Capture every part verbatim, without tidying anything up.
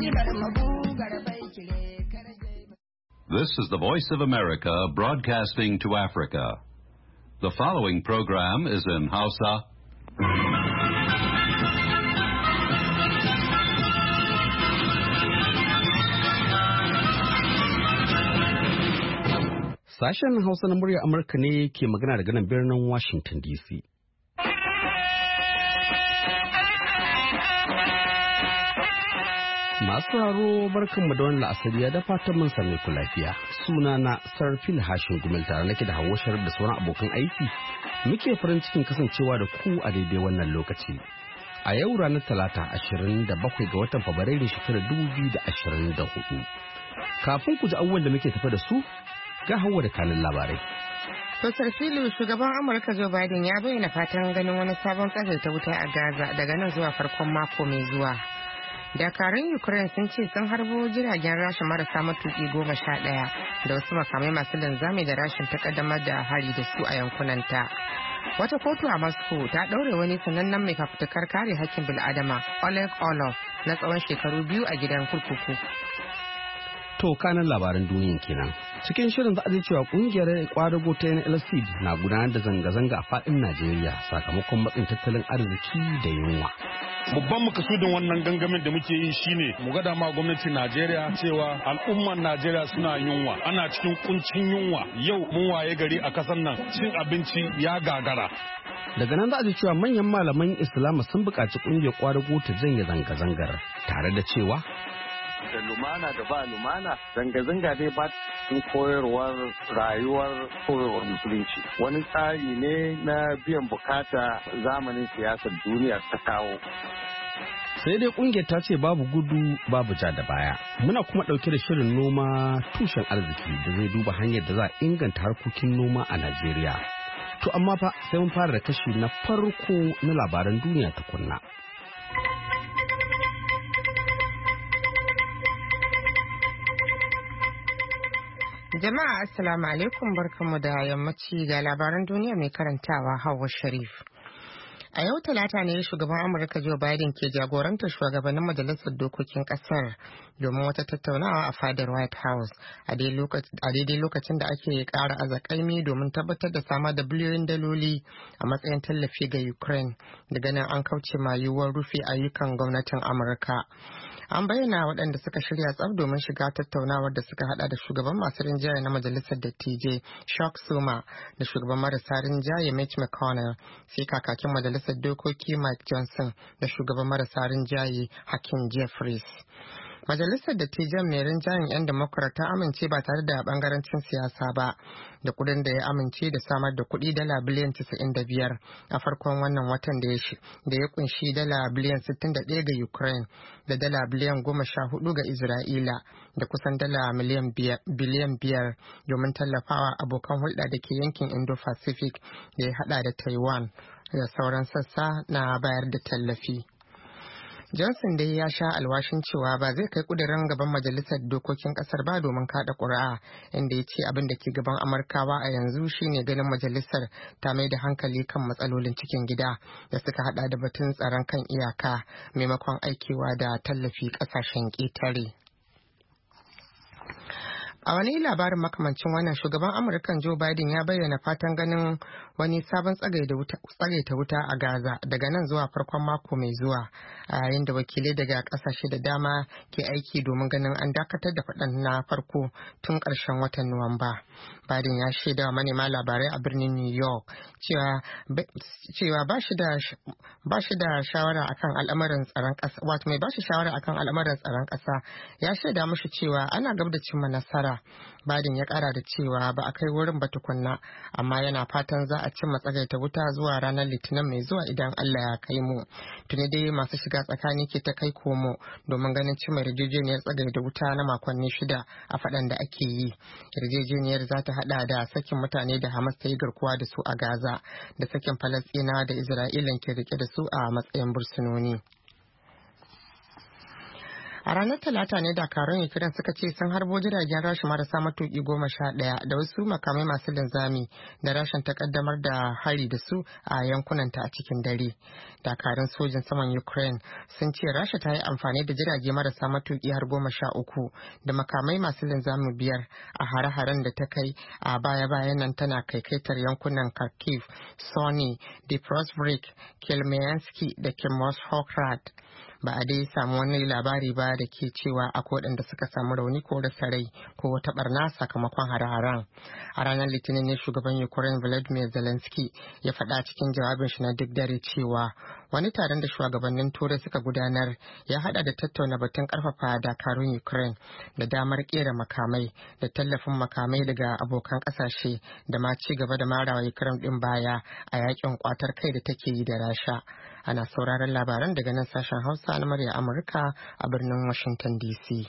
This is the Voice of America broadcasting to Africa. The following program is in Hausa. Sashen Hausa na murya Amurka ne ke magana daga nan birnin Washington D C. Masu haro barkanmu da wannan la'asariya da fatan mun same ku lafiya. Suna na Sarfil Hashin Gumel tare nake da Hawwa Sharif da sauran abokan aiki. Muke farin cikin kasancewa da ku a daidai wannan lokaci. A yau ranar Talata ashirin da bakwai ga watan Fabrairu shekarar dubu biyu da ashirin da hudu. Kafin ku ji abubuwan da muke tafe da su, ga Hawwa da kanin labarai. To Sarfilu, shugaban Amurka Joe Biden ya bayyana fatan ganin wani sabon tsagaita wuta a Gaza daga nan zuwa farkon mako mai zuwa. Dakarun Ukraine sun ce sun harbo jiragen Rasha marasa matuki goma sha ɗaya da wasu makamai masu linzami da Rashin ta kaddamar da hari da su a yankunanta. Wata kotu a Moscow ta ɗaure wani sanannen mai fafutukar kare hakkin bil'adama Oleg Orlov na tsawon shekaru biyu a gidan kurkuku. To kanan labaran duniyan kenan. Cikin shirin za a ji cewa kungiyar kwadago ta N L C na gudanar da zanga-zanga a faɗin Najeriya sakamakon matsin tattalin arziki da yunwa. Babban makasudin wannan gangamin da muke yi shine mu ga dama gwamnatin Najeriya cewa al'umman Najeriya suna yunwa, ana cikin kuncin yunwa. Yau mun waye gari a kasar nan cin abinci ya gagara. Daga nan za a ji cewa manyan malaman Islama sun buƙaci kungiyar kwadago ta janye zanga-zangar tare da cewa da lumana da ba lumana zanga-zanga dai ba cikin koyarwar rayuwar koyarwar musulunci wani tsari ne na biyan bukata zamanin siyasar duniya ta kawo. Sai dai kungiyar ta ce babu gudu babu ja da baya. Muna kuma ɗauke da shirin noma tushen arziki da zai duba hanyar da za a inganta harkokin noma a Najeriya. To amma fa sai mun fara da kashi na farko na labaran duniya tukunna. Jama'a assalamu alaikum, barkanmu da yammaci ga labaran duniya mai karantawa Hauwa Sharif. A yau Talata ne shugaban Amurka Joe Biden ke jagorantar shugabannin majalisar dokokin kasar domin wata tattaunawa a fadar White House a daidai lokacin da ake kara azakaimi domin tabbatar da samar da biliyoyin daloli a matsayin tallafi ga Ukraine daga nan an kauce ma yiwuwar rufe ayyukan gwamnatin Amurka. An bayyana waɗanda suka shirya tsaf domin shiga tattaunawar da suka hada da shugaban masu rinjaye na majalisar dattijai Chuck Schumer da shugaban marasa rinjaye Mitch McConnell, sai kakakin majalisar dokoki Mike Johnson da shugaban marasa rinjaye Hakeem Jeffries. Majalisar Dattijan mai rinjayen 'yan Democrat ta amince ba tare da bangarancin siyasa ba da kudin da ya amince da samar da kudi dala biliyan casa'in da biyar a farkon wannan watan da ya kunshi dala biliyan sittin da ɗaya ga Ukraine da dala biliyan goma sha hudu ga Isra'ila da kusan dala miliyan biliyan biyar domin tallafawa abokan hulɗa da ke yankin Indo-Pacific da ya hada da Taiwan da sauran sassa na bayar da tallafi. Johnson dai ya sha alwashin cewa ba zai kai kudirin gaban majalisar dokokin kasar ba domin kada ƙuri'a, inda ya ce abin da ke gaban Amurkawa a yanzu shine ganin majalisar ta mai da hankali kan matsalolin cikin gida da suka hada da batun tsaron kan iyaka maimakon aikewa da tallafi ƙasashen ƙetare. A wani labarin makamancin wannan, shugaban Amurkan Joe Biden ya bayyana fatan ganin wani sabon tsagaita wuta a Gaza daga nan zuwa farkon mako mai zuwa, a yayin da wakilai daga kasashe da dama ke aiki domin ganin an dakatar da faɗan na farko tun ƙarshen watan Nuwamba. Biden ya shaida wa manema labarai a birnin New York cewa ba shi da shawara akan al'amarin tsaron ƙasa, wato mai ba shi shawara akan al'amarin tsaron ƙasa ya shaida mushi cewa ana gab da cimma nasara. Biden ya kara da cewa ba a kai wurin ba tukunna, amma yana fatan za a cimma tsagaita wuta zuwa ranar Litinin mai zuwa idan Allah ya kai mu. Tuni dai masu shiga tsakani ke ta kai komo domin ganin cimma yarjejeniyar tsagaita wuta na makonni shida a faɗan da ake yi. Yarjejeniyar za ta hada da sakin mutane da Hamas ta yi garkuwa da su a Gaza da sakin Falasɗinawa da Isra'ilan ke rike da su a matsayin bursunoni. A ranar Talata ne dakarun Ukraine suka ce sun harbo jiragen Rasha marasa matuki goma sha ɗaya da wasu makamai masu linzami da Rashan ta kaddamar da hari da su a yankunanta a cikin dare. Dakarun sojin saman Ukraine sun ce Rasha ta yi amfani da jirage marasa matuki har goma sha uku da makamai masu linzami biyar a hare-haren da ta kai a baya-bayan nan tana kaikaitar yankunan Kharkiv, Sony, Dnipropetrovsk, Kelmianski da Kemoshokrat. Ba a dai samu wani labari ba da ke cewa akwai waɗanda suka samu rauni ko rasa rai ko wata barna sakamakon hare-haren. A ranar Litinin ne shugaban Ukraine Volodymyr Zelensky ya faɗa cikin jawabin shi na duk dare cewa wani taron da shugabannin Turai suka gudanar ya haɗa da tattauna batun ƙarfafa dakarun Ukraine da damar ƙera makamai da tallafin makamai daga abokan ƙasashe da ma ci gaba da marawa Ukraine ɗin baya a yakin kwatar kai da take yi da Rasha. Ana sauraron labaran daga nan sashen Hausa na murya Amurka a birnin Washington D C.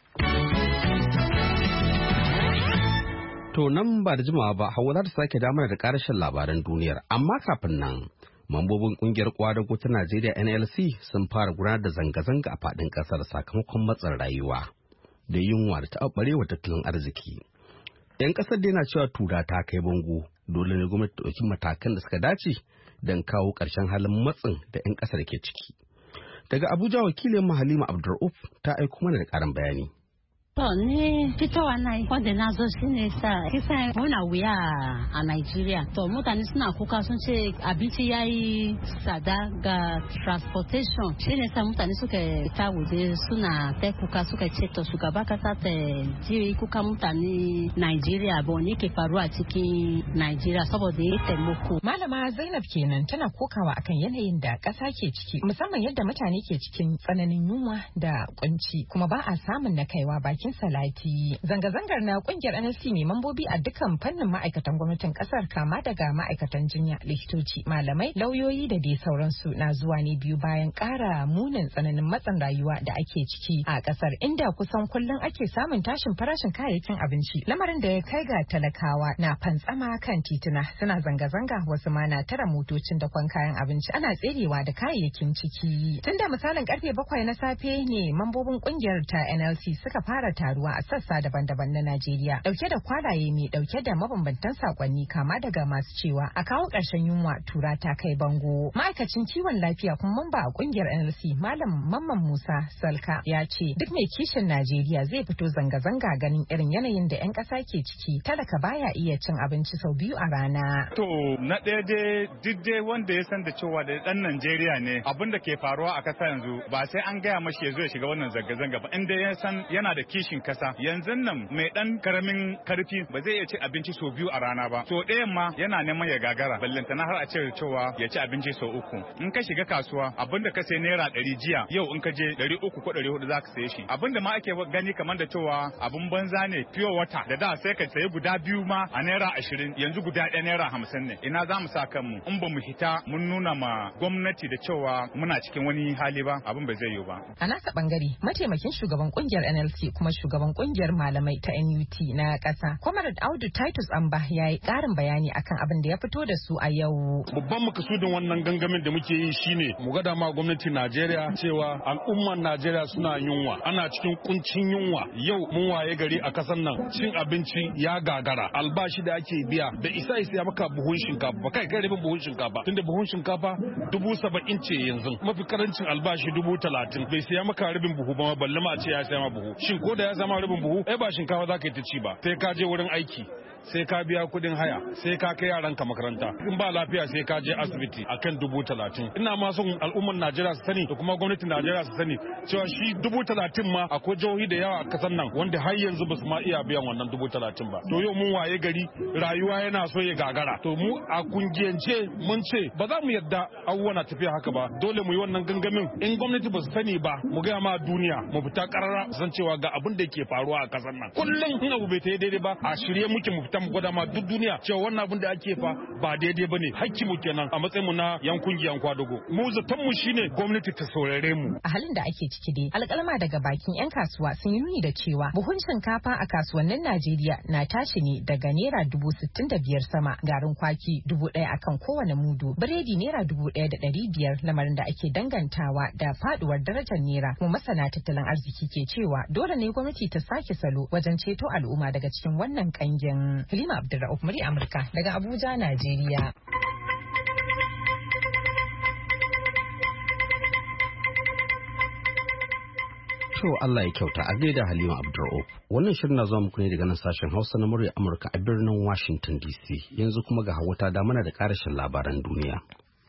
To nan ba da jimawa ba, Hauwa za ta sake damar da karashin labaran duniyar, amma kafin nan, mambobin kungiyar kwadago ta Najeriya N L C sun fara gudanar da zanga-zanga a faɗin ƙasar sakamakon matsin rayuwa da yunwa da taɓarewa tattalin arziki. 'Yan ƙasar da yana cewa tura ta kai bango, dole ne gwamnati ta ɗauki matakan da suka dace don kawo ƙarshen halin matsin da 'yan ƙasar ke ciki. Daga Abuja, wakilin Halima Abdur'uf ta aiko mana da ƙarin bayani. To ni fitowa na wanda na zo shi ne sa kisan muna wuya a Nigeria. To mutane suna kuka sun ce abinci ya yi tsada ga transportation. Shi ne sa mutane suka ta waje suna ta kuka suka ce to shugaba kasa ta ji kuka mutane Nigeria ba wani ke faruwa cikin Nigeria saboda ya taimako. Malama Zainab kenan tana kokawa akan yanayin da kasa ke ciki musamman yadda mutane ke cikin tsananin yunwa da kunci kuma ba a samun na kaiwa baki salati. Zanga-zangar na kungiyar N S C ne mambobi a dukkan fannin ma'aikatan gwamnatin kasar kama daga ma'aikatan jinya, likitoci, malamai, lauyoyi da dai sauransu na zuwa ne biyu bayan ƙara munin tsananin matsin rayuwa da ake ciki a kasar inda kusan kullum ake samun tashin farashin kayayyakin abinci. Lamarin da ya kai ga talakawa na fantsama kan tituna suna zanga-zanga wasu ma na tara motocin da kwan kayan abinci ana tserewa da kayayyakin ciki. Tunda misalin karfe bakwai na safe ne mambobin kungiyar ta N L C suka fara taruwa a sassa daban-daban na Najeriya dauke da kwalaye mai dauke da mabambantan sakonni kama daga masu cewa a kawo ƙarshen yunwa tura ta kai bango. Ma'aikacin kiwon lafiya kuma mamba a kungiyar N L C Malam Mamman Musa Salka ya ce duk mai kishin Najeriya zai fito zanga-zanga ganin irin yanayin da 'yan ƙasa ke ciki, talaka baya iya cin abinci sau biyu a rana. To na ɗaya dai duk dai wanda ya san da cewa da ɗan Najeriya ne abin da ke faruwa a ƙasa yanzu ba sai an gaya mashi ya zo ya shiga wannan zanga-zanga ba, inda ya san yana da kishin kasa. Yanzu nan mai dan karamin karfi ba zai iya ci abinci sau biyu a rana ba, so ɗayan ma yana neman ya gagara ballantana har a ce cewa ya ci abinci sau uku. In ka shiga kasuwa abinda ka sai naira ɗari jiya yau in ka je ɗari uku ko ɗari hudu za ka saye shi. Abinda ma ake gani kamar da cewa abin banza ne pure water da da sai ka sayi guda biyu ma a naira ashirin yanzu guda ɗaya naira hamsin ne. Ina za mu sa kanmu in ba mu hita mun nuna ma gwamnati da cewa muna cikin wani hali ba abin ba zai yiwu ba. A nasa bangare mataimakin shugaban kungiyar N L C kuma shugaban kungiyar malamai ta N U T na ƙasa Comrade Audu Titus Amba ya yi ƙarin bayani akan abin da ya fito da su a yau. Babban makasudin wannan gangamin da muke yi shine mu gada ma gwamnatin Najeriya cewa al'ummar Najeriya suna yunwa, ana cikin kuncin yunwa. Yau mun waye gari a kasan nan cin abinci ya gagara, albashi da ake biya da isa isa ya maka buhun shinkafa ba kai kai rabin buhun shinkafa tunda buhun shinkafa dubu saba'in ce yanzu mafi karancin albashi dubu talatin bai siya maka rabin buhu ba balle ma a ce ya siya ma buhu. Shin ko da ya zama rabin buhu ai ba shinkafa za ka yi ta ci ba, sai ka je wurin aiki, sai ka biya kudin haya, sai ka kai yaranka makaranta, in ba lafiya sai ka je asibiti akan dubu talatin. Ina ma son al'ummar Najeriya su sani da kuma gwamnatin Najeriya su sani cewa shi dubu talatin ma akwai jihohi da yawa a kasar nan wanda har yanzu ba su ma iya biyan wannan dubu talatin ba. To yau mun waye gari rayuwa yana so ya gagara. To mu a kungiyance mun ce ba za mu yarda abubuwa na tafiya haka ba, dole mu yi wannan gangamin. In gwamnati ba su sani ba mu gaya ma duniya mu fita karara san cewa ga abin abin da ke faruwa a kasar nan. Kullum in abu bai ta daidai ba a shirye muke mu fita mu gwada ma duk duniya cewa wannan abin da ake fa ba daidai bane. Hakki mu kenan a matsayin mu na yan kungiyan kwadago. Mu zaton mu shine gwamnati ta saurare mu. A halin da ake ciki dai alƙalma daga bakin 'yan kasuwa sun yi nuni da cewa buhun shinkafa a kasuwannin Najeriya na tashi ne daga naira dubu sittin da biyar sama, garin kwaki dubu ɗaya akan kowane mudu, biredi naira dubu ɗaya da ɗari biyar, lamarin da ake dangantawa da faduwar darajar naira. Kuma masana tattalin arziki ke cewa dole ne gwamnati ta sake salo wajen ceto al'umma daga cikin wannan kangin. Halima Abdulra'uf, murya Amurka daga Abuja, Najeriya. To Allah ya kyauta a gaida Halima Abdur'uf. Wannan shirin na zuwa muku ne daga nan sashen Hausa na murya Amurka a birnin Washington D C. Yanzu kuma ga Hauwa ta da mana da karashin labaran duniya.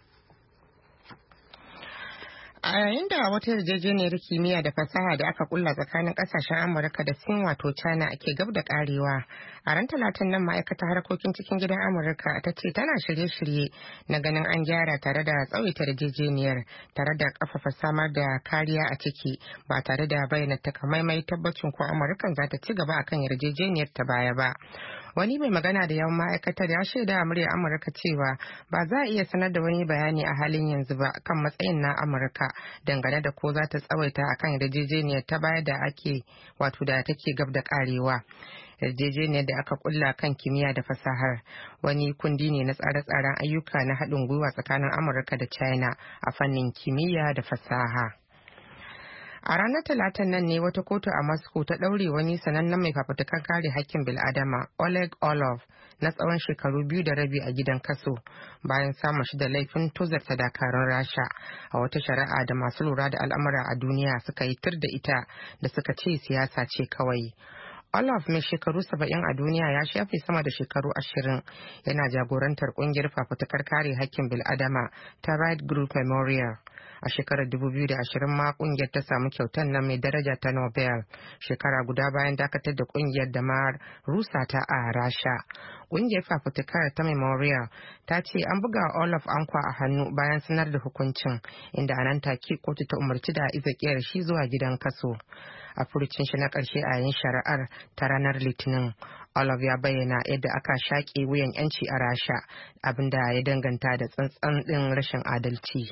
A yayin da wata yarjejeniyar kimiyya da fasaha da aka kulla tsakanin kasashen Amurka da Sin wato China ake gab da karewa, a ran talatin nan ma'aikatar harkokin cikin gidan Amurka ta ce tana shirye-shirye na ganin an gyara tare da tsawaita yarjejeniyar tare da kafafa samar da kariya a ciki ba tare da bayyana takamaimai tabbacin ko Amurkan za ta ci gaba akan yarjejeniyar ta baya ba. Wani mai magana da yawan ma'aikatar ya shaida a muryar Amurka cewa ba za a iya sanar da wani bayani a halin yanzu ba kan matsayin na Amurka dangane da ko za ta tsawaita akan yarjejeniyar ta baya da ake wato da take gab da karewa. Yarjejeniyar da aka kulla kan kimiyya da fasahar wani kundi ne na tsare-tsaren ayyuka na haɗin gwiwa tsakanin Amurka da China a fannin kimiyya da fasaha. A ranar Talatin nan ne wata kotu a Moscow ta ɗaure wani sanannen mai fafutukar kare hakkin bil'adama Oleg Orlov na tsawon shekaru biyu da rabi a gidan kaso bayan samun shi da laifin tozarta dakarun Rasha a wata shari'a da masu lura da al'amura a duniya suka yi tir da ita da suka ce siyasa ce kawai. Olaf mai shekaru saba'in a duniya ya shafe sama da shekaru ashirin yana jagorantar kungiyar fafutukar kare hakkin bil'adama ta Right Group Memorial. A shekarar dubu biyu da ashirin ma kungiyar ta samu kyautar nan mai daraja ta Nobel shekara guda bayan dakatar da kungiyar da ma rusa ta a Rasha. Kungiyar fafutukar ta Memorial ta ce an buga Olaf ankwa a hannu bayan sanar da hukuncin, inda a nan take kotu ta umarci da izakiyar shi zuwa gidan kaso. A furucin shi na ƙarshe a yin shari'ar ta ranar Litinin, Olaf ya bayyana yadda aka shaƙe wuyan 'yanci a Rasha, abinda ya danganta da tsantsan ɗin rashin adalci.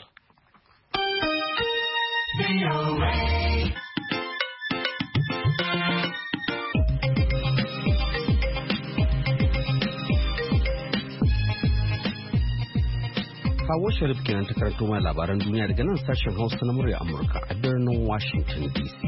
Hawa Sharif kenan ta karanto mai labaran duniya daga nan sashen Hausa na murya Amurka a birnin Washington D C.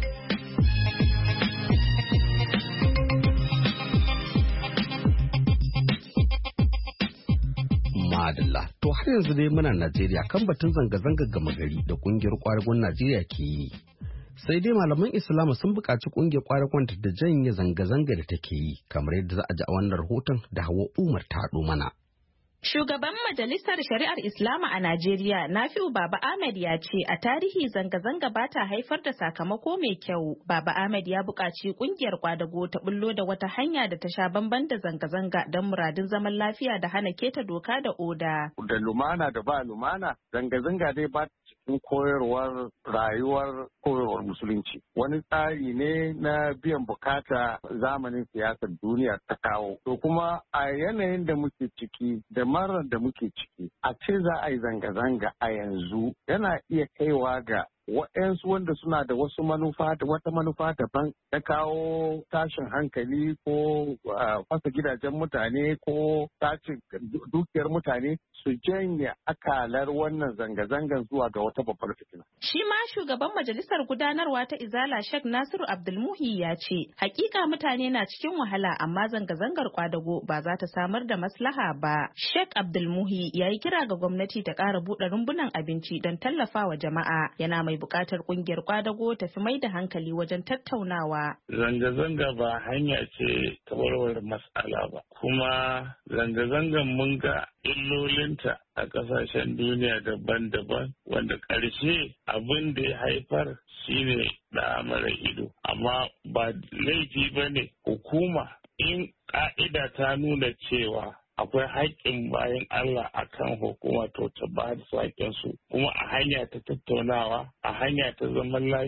Madalla. To har yanzu dai muna Najeriya kan batun zanga-zanga gama gari da kungiyar kwadagon Najeriya ke yi. Sai dai malaman Islama sun buƙaci kungiyar kwadagon da janye zanga-zanga da take yi, kamar yadda za a ji a wannan rahoton da Hawa Umar ta haɗo mana. Shugaban Majalisar Shari'ar Islama a Najeriya, Nafi'u Baba Ahmed ya ce a tarihi zanga-zanga ba ta haifar da sakamako mai kyau. Baba Ahmed ya buƙaci ƙungiyar kwadago ta bullo da wata hanya da ta sha bamban da zanga-zanga don muradin zaman lafiya da hana keta doka da oda. Da lumana da ba lumana, zanga-zanga dai ba cikin koyarwar rayuwar koyarwar musulunci. Wani tsari ne na biyan bukata zamanin siyasar duniya ta kawo. To kuma a yanayin da muke ciki da marar da muke ciki, a ce za a yi zanga-zanga a yanzu yana iya kaiwa ga waɗansu wanda suna da wasu manufa da wata manufa daban na kawo tashin hankali ko fasa gidajen mutane ko tashin dukiyar mutane su janye akalar wannan zanga-zangan zuwa ga wata babbar fitina. Shi ma shugaban majalisar gudanarwa ta Izala Sheikh Nasiru Abdulmuhi ya ce, hakika mutane na cikin wahala amma zanga-zangar kwadago ba za ta samar da maslaha ba. Sheikh Abdulmuhi ya yi kira ga gwamnati ta ƙara buɗe rumbunan abinci don tallafawa jama'a, yana mai buƙatar ƙungiyar kwadago ta fi mai da hankali wajen tattaunawa. Zanga-zanga ba hanya ce ta warware matsala ba, kuma zanga-zangan mun ga illolinta a ƙasashen duniya daban-daban wanda ƙarshe abin da ya haifar shine da mara ido. Amma ba laifi ba ne hukuma in ƙa'ida ta nuna cewa akwai haƙƙin bayan Allah a kan hukuma to ta ba da su kuma a hanya ta tattaunawa, a hanya ta zaman lafiya,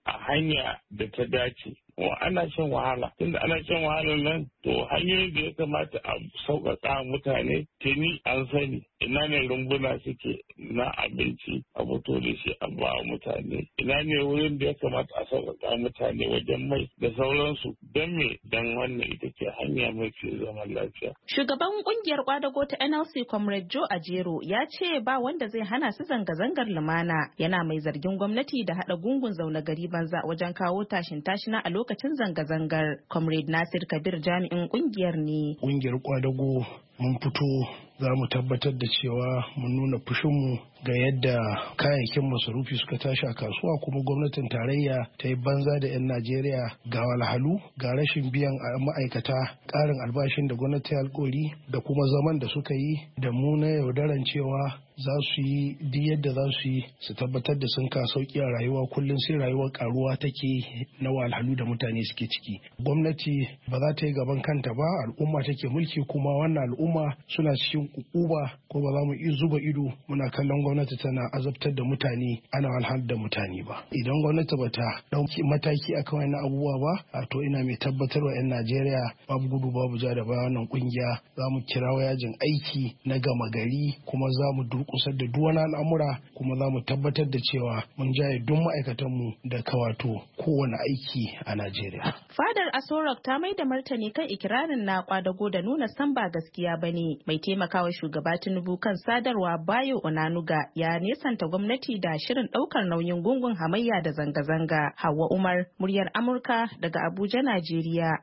a hanya da ta dace. Ana shan wahala, tunda ana shan wahalar nan to hanyoyin da ya kamata a sauƙaƙa mutane tuni an sani ina ne rumbuna suke na abinci a fito da shi a ba mutane, ina ne wurin da ya kamata a sauƙaƙa mutane wajen mai da sauransu, don me don wannan ita ce hanya mafi zaman lafiya. Shugaban kungiyar kwadago ta N L C Comrade Joe Ajero ya ce ba wanda zai hana su zanga-zangar lumana, yana mai zargin gwamnati da haɗa gungun zaune gari banza wajen kawo tashin tashina a lokacin zanga-zangar. Comrade Nasir Kabir jami'in kungiyar ne. Kungiyar kwadago mun fito za mu tabbatar da cewa mun nuna fushinmu ga yadda kayayyakin masarufi suka tashi a kasuwa, kuma gwamnatin tarayya ta yi banza da 'yan Najeriya ga walhalu, ga rashin biyan ma'aikata ƙarin albashin da gwamnati alƙawari, da kuma zaman da suka yi da mu na yaudaran cewa za su yi duk yadda za su yi su tabbatar da sun ka sauki a rayuwa. Kullum sai rayuwar karuwa take na walhalu da mutane suke ciki. Gwamnati ba za ta yi gaban kanta ba, al'umma take mulki, kuma wannan al'umma suna cikin ukuba, ko ba za mu iya zuba ido muna kallon gwamnati tana azabtar da mutane ana walhal da mutane ba. Idan gwamnati ba ta ɗauki mataki akan wannan abubuwa ba, to ina mai tabbatar wa 'yan Najeriya babu gudu babu ja da baya wannan kungiya za mu kirawo yajin aiki na gama gari, kuma za mu durƙusar da duk wani al'amura, kuma za mu tabbatar da cewa mun jaye duk ma'aikatanmu da kawato kowane aiki a Najeriya. Fadar Asorok ta mai da martani kan ikirarin na kwadago da nuna san ba gaskiya ba ne. Mai taimakawa shugaba Tinubu kan sadarwa Bayo Onanuga ya nesanta gwamnati da shirin ɗaukar nauyin gungun hamayya da zanga-zanga. Hauwa Umar, muryar Amurka daga Abuja, Najeriya.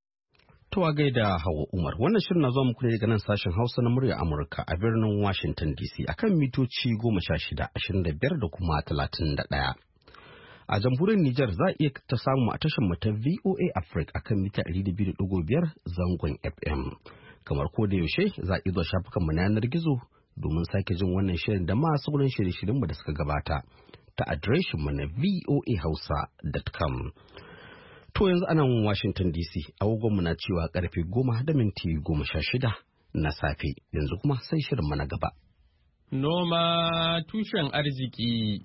To a gaida Hauwa Umar, wannan shirin na zuwa muku ne daga nan sashen Hausa na muryar Amurka a birnin Washington D C akan mitoci goma sha shida, ashirin da biyar da kuma talatin da ɗaya. A jamhuriyar Nijar za a iya ta samu a tashar mu ta V O A Africa akan mita ɗari da biyu da ɗigo biyar zangon F M. Kamar ko da yaushe za a iya zuwa shafukan mu na yanar gizo domin sake jin wannan shirin da ma sauran shirye-shiryen mu da suka gabata ta adireshin mu na v o a hausa dot com. To yanzu ana Washington D C agogon mu na cewa karfe goma da minti goma sha shida na safe, yanzu kuma sai shirin mu na gaba. Noma tushen arziki.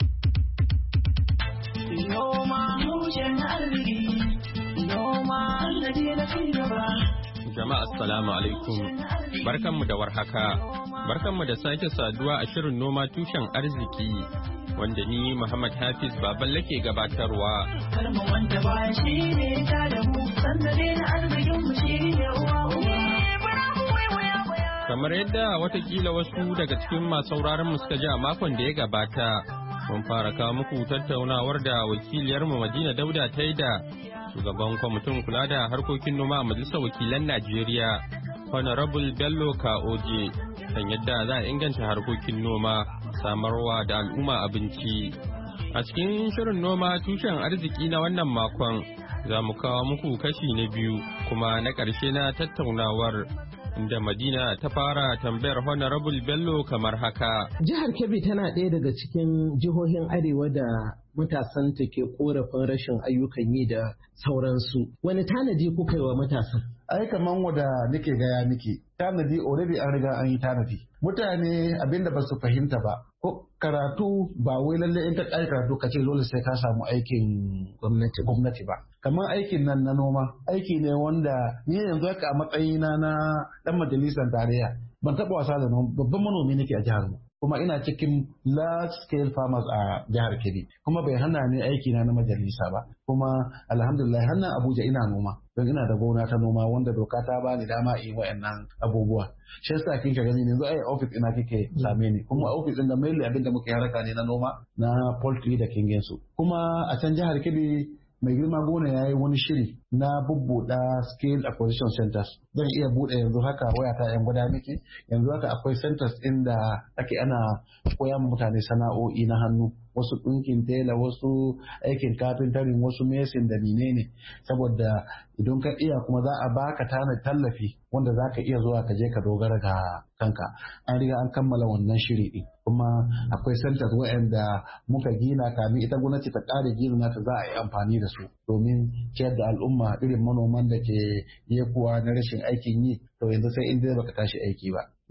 Noma tushen arziki. Noma sannadi na cigaba. Jama'a assalamu alaikum. Barkanmu da warhaka. Barkanmu da sake saduwa a shirin noma tushen arziki. Wanda ni Muhammad Hafiz Baballe ke gabatarwa. Karmu wanda ba shi ne ta da mu, sannadi na arzikin mu shi ne uwa uwa. Kamar yadda watakila wasu daga cikin masu sauraron mu suka ji a makon da ya gabata, mun fara kawo muku tattaunawar da wakiliyarmu Madina Dauda ta yi da shugaban kwamitin kula da harkokin noma a Majalisar Wakilan Najeriya, Honorable Bello Kaoje, kan yadda za a inganta harkokin noma, samarwa da al'umma abinci. A cikin shirin noma tushen arziki na wannan makon, za mu kawo muku kashi na biyu kuma na ƙarshe na tattaunawar, inda Madina ta fara tambayar Honorable Bello kamar haka. Jihar Kebbi tana ɗaya daga cikin jihohin arewa da matasan ta ke korafin rashin ayyukan yi da sauransu. Wani tanadi kuka yi wa matasan? Ai kaman wada nake gaya miki, tanadi already an riga an yi tanadi. Mutane abinda ba su fahimta ba, ko karatu ba wai lalle in ka kai karatu ka ce dole sai ka samu aikin gwamnati gwamnati ba. Kamar aikin nan na noma, aiki ne wanda ni yanzu haka a matsayina na dan majalisar tarayya ban taɓa wasa da noma, babban manomi nake a jihar mu. Kuma ina cikin large scale farmers a jihar Kebbi, kuma bai hana ni aiki na na majalisa ba, kuma alhamdulillah hannun Abuja ina noma, don ina da gona ta noma wanda doka ta bani dama in wa'annan abubuwa. Shi yasa kin ka gani yanzu ai office ina kike same ni, kuma office din da mainly abin da muke haraka ne na noma na poultry da kingin su. Kuma a can jihar Kebbi mai girma gona ya yi wani shiri na bubbuɗa scale acquisition centers. Zan iya buɗe yanzu haka wayata yan gwada miki, yanzu haka akwai centers inda ake ana koya mutane sana'o'i na hannu, wasu ɗinkin tela, wasu aikin kafintarin, wasu mesin da menene, saboda idan ka iya kuma za a baka tana tallafi wanda za ka iya zuwa ka je ka dogara ga kanka. An riga an kammala wannan shiri ɗin, kuma akwai centers waɗanda muka gina kamin ita gwamnati ta ƙara gina ta za a yi amfani da su domin ciyar da al'umma irin manoman da ke yekuwa na rashin aikin yi, to yanzu sai in dai baka tashi aiki ba.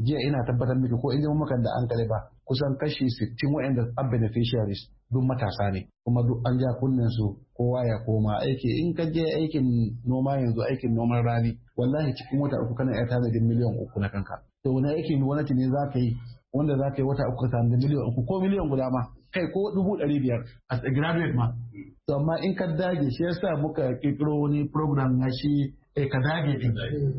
jiya ina tabbatar miki ko in ji makan da an kare ba kusan kashi sittin wa'anda ab beneficiaries duk matasa ne kuma duk an ja kunnen su kowa ya koma aiki in ka je aikin noma yanzu aikin noman rani wallahi cikin wata uku kana iya tanadin miliyan uku na kanka to wani aikin gwamnati ne za ka yi wanda za ka yi wata uku ka tanadin miliyan uku ko miliyan guda ma kai ko dubu ɗari biyar as a graduate ma to amma in ka dage shi yasa muka kirkiro wani program na shi eh ka dage din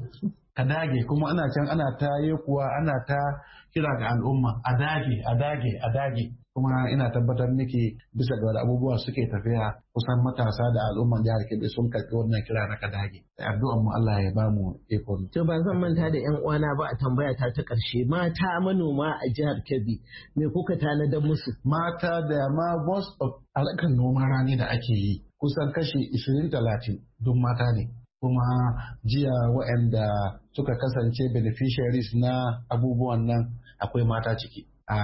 ka dage kuma ana can ana ta kuwa ana ta kira ga al'umma a dage a dage a dage kuma ina tabbatar miki bisa ga abubuwa suke tafiya kusan matasa da al'umman jihar Kebbi sun karɓi wannan kira na ka dage addu'an mu Allah ya ba mu ikon. To ba zan manta da yan uwana ba a tambaya ta ta ƙarshe mata manoma a jihar Kebbi me kuka tanadar musu? Mata da ma most of alakan noman rani da ake yi kusan kashi ishirin talatin duk mata ne. Kuma jiya waɗanda suka kasance beneficiaries na abubuwan nan akwai mata ciki. A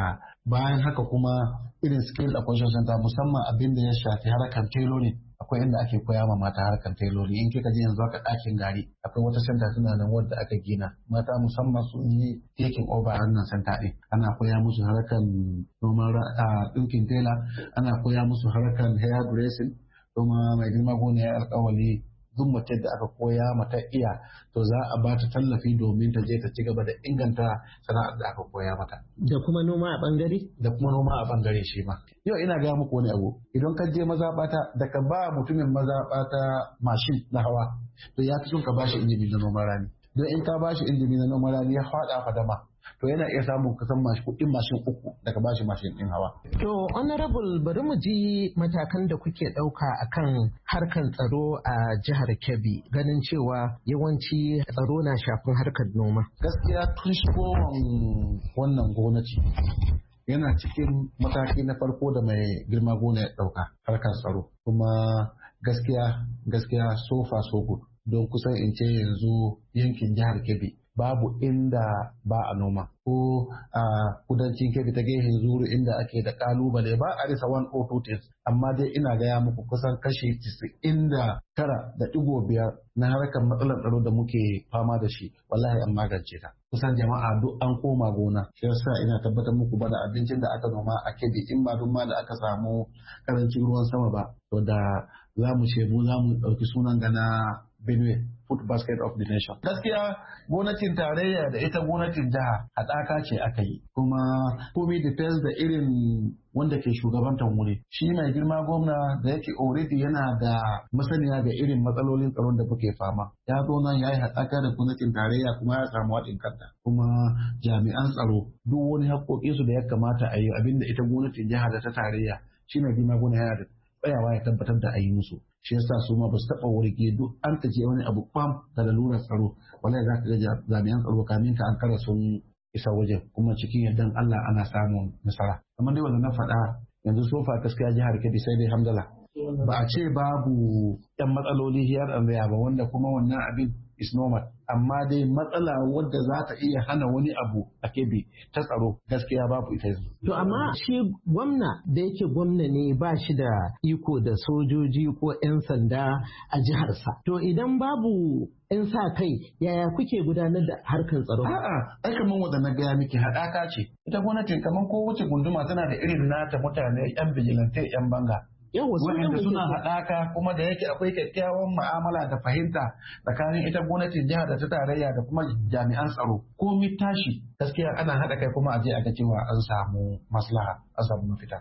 bayan haka kuma irin skill acquisition center musamman abin da ya shafi harkar tailoring akwai inda ake koya ma mata harkar tailoring in kika ji yanzu aka ɗakin gari akwai wata center tana nan wadda aka gina mata musamman sun yi taking over wannan center ɗin ana koya musu harkar noman ɗinkin tela ana koya musu harkar hair dressing kuma mai girma gona ya alƙawali duk mace da aka koya mata iya to za a ba ta tallafi domin ta je ta ci gaba da inganta sana'ar da aka koya mata. Da kuma noma a bangare? Da kuma noma a bangare shi ma. Yau ina gaya muku wani abu idan ka je mazaɓata da ka ba mutumin mazaɓata mashin na hawa to ya fi son ka bashi injimi na noman rani. Don in ka bashi injimi na noman rani ya faɗa fadama to yana iya samun kusan mashi kuɗin mashin uku daga bashi mashin ɗin hawa. To honorable bari mu ji matakan da kuke ɗauka akan harkar tsaro a jihar Kebbi ganin cewa yawanci tsaro na shafin harkar noma. Gaskiya tun shigowar wannan gwamnati yana cikin mataki na farko da mai girma gona ya ɗauka harkar tsaro kuma gaskiya gaskiya so far so good don kusan in ce yanzu yankin jihar Kebbi babu inda ba a noma ko a kudancin Kebbi ta gehen zuru inda ake da kalubale ba a risa one or two things amma dai ina gaya muku kusan kashi tisa'in da tara da digo biyar na harkar matsalar tsaro da muke fama da shi wallahi an magance ta kusan jama'a duk an koma gona shi yasa ina tabbatar muku ba da abincin da aka noma a Kebbi in ba ma da aka samu karancin ruwan sama ba to da za mu ce mu za mu ɗauki sunan gana Benue Food Basket of the Nation. Gaskiya gwamnatin tarayya da ita gwamnatin jiha haɗaka ce aka yi kuma komai depends da irin wanda ke shugabantar wuri. Shi mai girma gwamna da yake already yana da masaniya ga irin matsalolin tsaron da muke fama. Ya zo nan ya yi haɗaka da gwamnatin tarayya kuma ya samu haɗin kanta. Kuma jami'an tsaro duk wani haƙoƙinsu da ya kamata a yi abinda ita gwamnatin jiha da ta tarayya shi mai girma gwamna yana da tsayawa ya tabbatar da a yi musu. Shi yasa su ma ba su taɓa wurge duk an ta je wani abu kwam da lalurar tsaro wallahi za ka ga jami'an tsaro kamin ka an kara sun isa wajen kuma cikin yardan Allah ana samun nasara amma dai wanda na faɗa yanzu sofa gaskiya jihar Kebbi sai dai hamdala ba a ce babu yan matsaloli hiyar an ba wanda kuma wannan abin is normal amma dai matsala wadda za ta iya hana wani abu a Kebbi ta tsaro gaskiya babu ita yanzu. To amma shi gwamna da yake gwamna ne ba shi da iko da sojoji ko 'yan sanda a jiharsa. To idan babu 'yan sa kai yaya kuke gudanar da harkar tsaro? A'a, ai kamar wanda na gaya miki haɗaka ce. Ita gwamnatin kamar ko wuce gunduma tana da irin nata mutane 'yan bijilante 'yan banga. Wanda suna haɗaka kuma da yake akwai kyakkyawan mu'amala da fahimta tsakanin ita gwamnatin jihar da ta tarayya da kuma jami'an tsaro komi tashi gaskiya ana haɗa kai kuma a je a ga cewa an samu maslaha an samu mafita.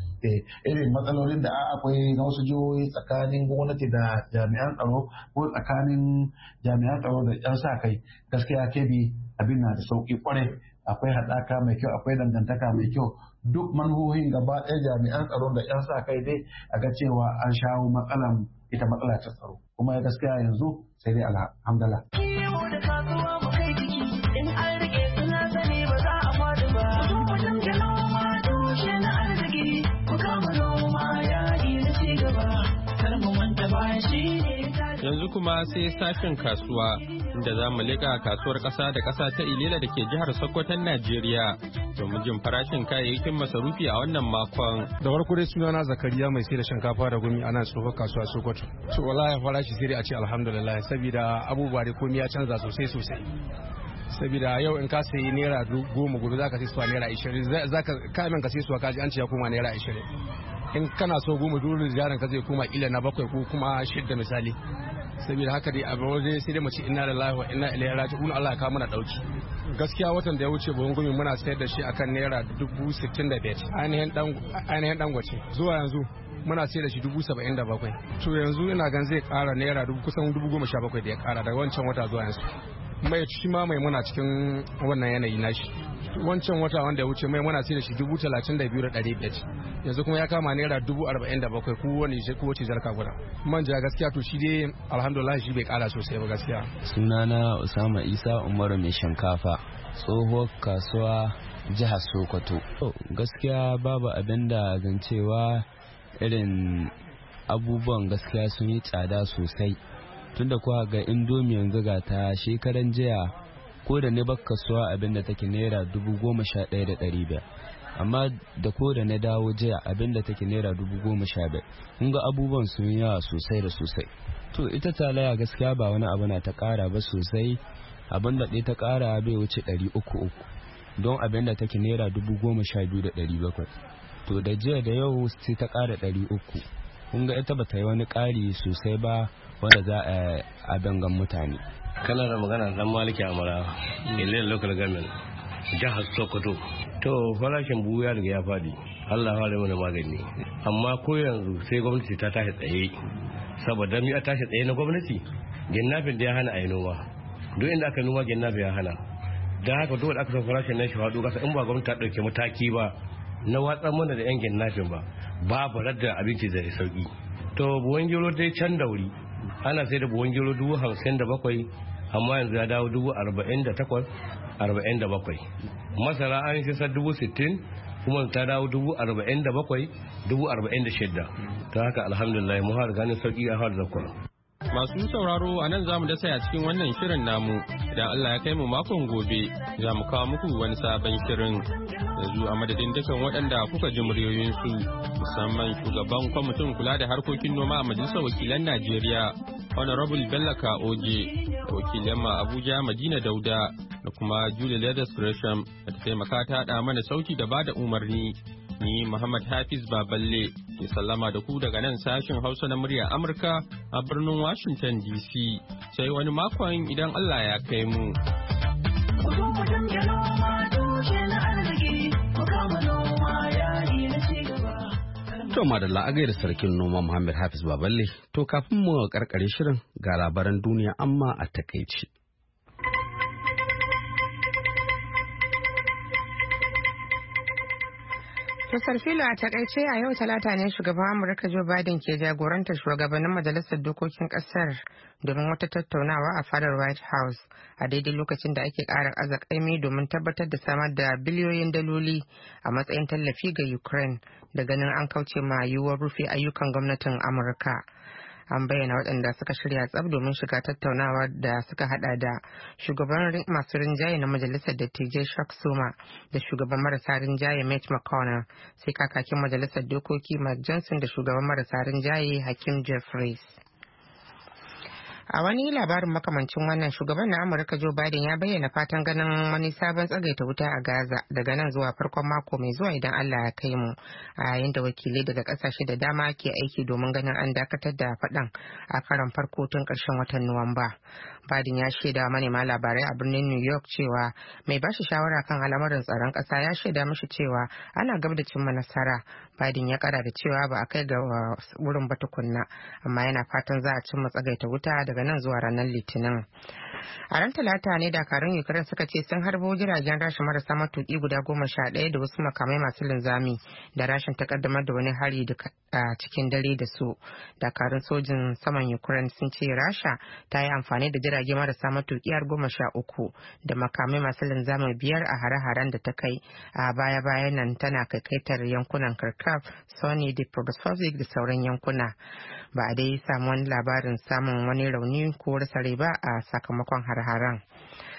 Irin matsalolin da akwai na wasu jihohi tsakanin gwamnati da jami'an tsaro ko tsakanin jami'an tsaro da 'yan sa kai gaskiya Kebbi abin na da sauƙi kwarai akwai haɗaka mai kyau akwai dangantaka mai kyau duk manhohin gaba ɗaya jami'an tsaro da 'yan sa kai dai a ga cewa an shawo matsalan ita matsala ta tsaro kuma gaskiya yanzu sai dai alhamdulillah. Yanzu kuma sai sashen kasuwa inda za mu leƙa kasuwar ƙasa da ƙasa ta Ilela da ke jihar Sokoton Najeriya domin jin farashin kayayyakin masarufi a wannan makon. Da farko dai sunana Zakariya mai sai da shinkafa da gumi a nan tsohon kasuwa Sokoto. To wallahi farashi sai dai a ce alhamdulillah saboda abubuwa da komai ya canza sosai sosai. saboda yau in ka sayi naira goma gobe za ka sai suwa naira ishirin za ka kamin ka sai suwa kaji an ce ya koma naira ishirin in kana so goma dole jarin ka zai koma ila na bakwai ko kuma shidda misali saboda haka dai abin waje sai dai mu ce inna lillahi wa inna ilaihi raji'un Allah ya kawo mana dauki gaskiya watan da ya wuce buhun gumi muna sayar da shi akan naira dubu sittin da biyar ainihin dan ainihin dangwace zuwa yanzu muna sayar da shi dubu saba'in da bakwai to yanzu ina gan zai kara naira dubu kusan dubu goma sha bakwai da ya kara daga wancan wata zuwa yanzu mai shi ma mai muna cikin wannan yanayi nashi wancan wata wanda ya wuce mai muna sayar da shi dubu talatin da biyu da ɗari biyar yanzu kuma ya kama naira dubu arba'in da bakwai ko wani ko wace jarka guda manja gaskiya to shi dai alhamdulillah shi bai kara sosai ba gaskiya. Sunana Usama Isa Umaru mai shinkafa tsohuwar kasuwa jihar Sokoto. Gaskiya babu abin da zancewa irin abubuwan gaskiya sun yi tsada sosai tunda kuwa ga indomi yanzu ga ta shekaran jiya ko da ne bak kasuwa abin da take naira dubu goma sha ɗaya da ɗari biyar amma da ko da na dawo jiya abin da take naira dubu goma sha biyar kun ga abubuwan sun yawa sosai da sosai. To ita talaya gaskiya ba wani abu na ta ƙara ba sosai abin da ɗaya ta ƙara bai wuce ɗari uku uku don abin da take naira dubu goma sha biyu da ɗari bakwai to da jiya da yau sai ta ƙara ɗari uku kun ga ita ba ta yi wani ƙari sosai ba wanda za a abin gan mutane. Kana da magana dan Maliki Amara ilil local government jihar Sokoto. To farashin buhu ya riga ya fadi Allah ya fara mana magani amma ko yanzu sai gwamnati ta tashi tsaye saboda mi a tashi tsaye na gwamnati ginnafin da ya hana a yi noma duk inda aka noma ginnafin ya hana don haka dole aka san farashin nan shi faɗo kasa in ba gwamnati ta ɗauki mataki ba na watsan mana da yan ginnafin ba babu radda abinci zai sauki. To buwan gero dai can da wuri ana sai da buwan gero dubu hamsin da bakwai amma yanzu ya dawo dubu arba'in da takwas arba'in da bakwai masara an shi dubu sittin kuma ta dawo dubu arba'in da bakwai dubu arba'in da shidda ta haka alhamdulillah mu har ganin sauki a har zakwa. Masu sauraro a nan za mu dasa a cikin wannan shirin namu idan Allah ya kai mu makon gobe za mu kawo muku wani sabon shirin yanzu a madadin dukan waɗanda kuka ji muryoyinsu musamman shugaban kwamitin kula da harkokin noma a majalisar wakilan Najeriya Honorable Bello Kaoje wakilan ma Abuja Madina Dauda da kuma Julie Leathers Gresham da ta taimaka ta haɗa mana sauti da bada umarni ni Muhammad Hafiz Baballe ke sallama da ku daga nan sashen Hausa na murya Amurka a birnin Washington D C sai wani makon idan Allah ya kai mu. To madalla a gaida sarkin noma Muhammad Hafiz Baballe to kafin mu karkare shirin ga labaran duniya amma a takaici. Kasar filo a takaice a yau talata ne shugaban Amurka Joe Biden ke jagorantar shugabannin majalisar dokokin kasar domin wata tattaunawa a fadar White House a daidai lokacin da ake ƙara azakaimi domin tabbatar da samar da biliyoyin daloli a matsayin tallafi ga Ukraine da ganin an kauce ma yiwuwar rufe ayyukan gwamnatin Amurka. An bayyana waɗanda suka shirya tsab domin shiga tattaunawa da suka hada da shugaban masu rinjaye na majalisar dattijai Chuck Schumer da shugaban marasa rinjaye Mitch McConnell sai kakakin majalisar dokoki Mike Johnson da shugaban marasa rinjaye Hakeem Jeffries. A wani labarin makamancin wannan shugaban na Amurka Joe Biden ya bayyana fatan ganin wani sabon tsagaita wuta a Gaza daga nan zuwa farkon mako mai zuwa idan Allah ya kai mu a yayin da wakilai daga kasashe da dama ke aiki domin ganin an dakatar da faɗan a karon farko tun ƙarshen watan Nuwamba. Biden ya shaida manema labarai a birnin New York cewa mai bashi shawara kan al'amuran tsaron ƙasa ya shaida mishi cewa ana gab da cimma nasara. Biden ya kara da cewa ba a kai ga wurin ba tukunna amma yana fatan za a cimma tsagaita wuta daga nan zuwa ranar Litinin. A ran Talata ne dakarun Ukraine suka ce sun harbo jiragen Rasha marasa matuƙi guda goma sha ɗaya da wasu makamai masu linzami da Rashin ta kaddamar da wani hari a cikin dare da su. Dakarun sojin saman Ukraine sun ce Rasha ta yi amfani da jirage marasa matuƙi har goma sha uku da makamai masu linzami biyar a hare-haren da ta kai a baya-bayan nan tana kaikaitar yankunan Kharkiv, Sony da Progosovsk da sauran yankuna. Ba a dai samu wani labarin samun wani rauni ko rasa rai ba a sakamakon har-haren.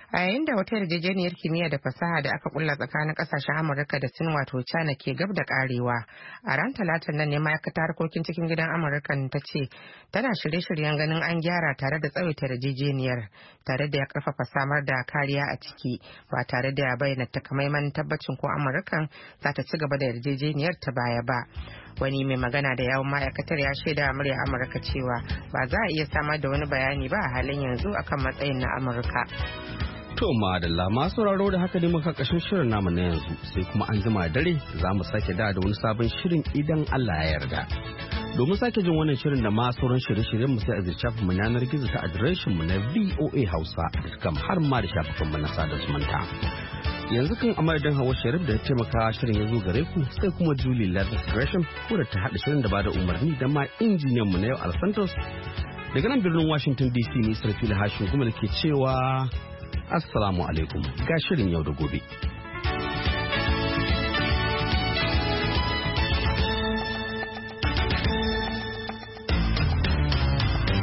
A yayin da wata yarjejeniyar kimiyya da fasaha da aka kulla tsakanin kasashen Amurka da Sin wato China ke gab da karewa, a ran talatin nan ne ma'aikatar harkokin cikin gidan Amurka ta ce tana shirye-shiryen ganin an gyara tare da tsawaita yarjejeniyar tare da ya karfafa samar da kariya a ciki ba tare da ya bayyana takamaiman tabbacin ko Amurkan za ta ci gaba da yarjejeniyar ta baya ba. Wani mai magana da yawon ma'aikatar ya shaida murya Amurka cewa ba za a iya samar da wani bayani ba a halin yanzu akan matsayin na Amurka. To madalla masu sauraro da haka ne muka kashin shirin namu na yanzu sai kuma an jima dare za mu sake da da wani sabon shirin idan Allah ya yarda. Domin sake jin wannan shirin da ma sauran shirye-shiryen mu sai a zirce mu yanar gizo ta adireshin mu na voa hausa dot com har ma da shafukan mu na sada zumunta. Yanzu kan amadadin Hawa Sharif da ya taimaka shirin ya zo gare ku sai kuma Julie Ladis Gresham ko da ta haɗa shirin da bada umarni da ma injiniyan mu na yau Al Santos. Daga nan birnin Washington D C ne Sarfila Hashin kuma da ke cewa Assalamu alaikum ga shirin yau da gobe.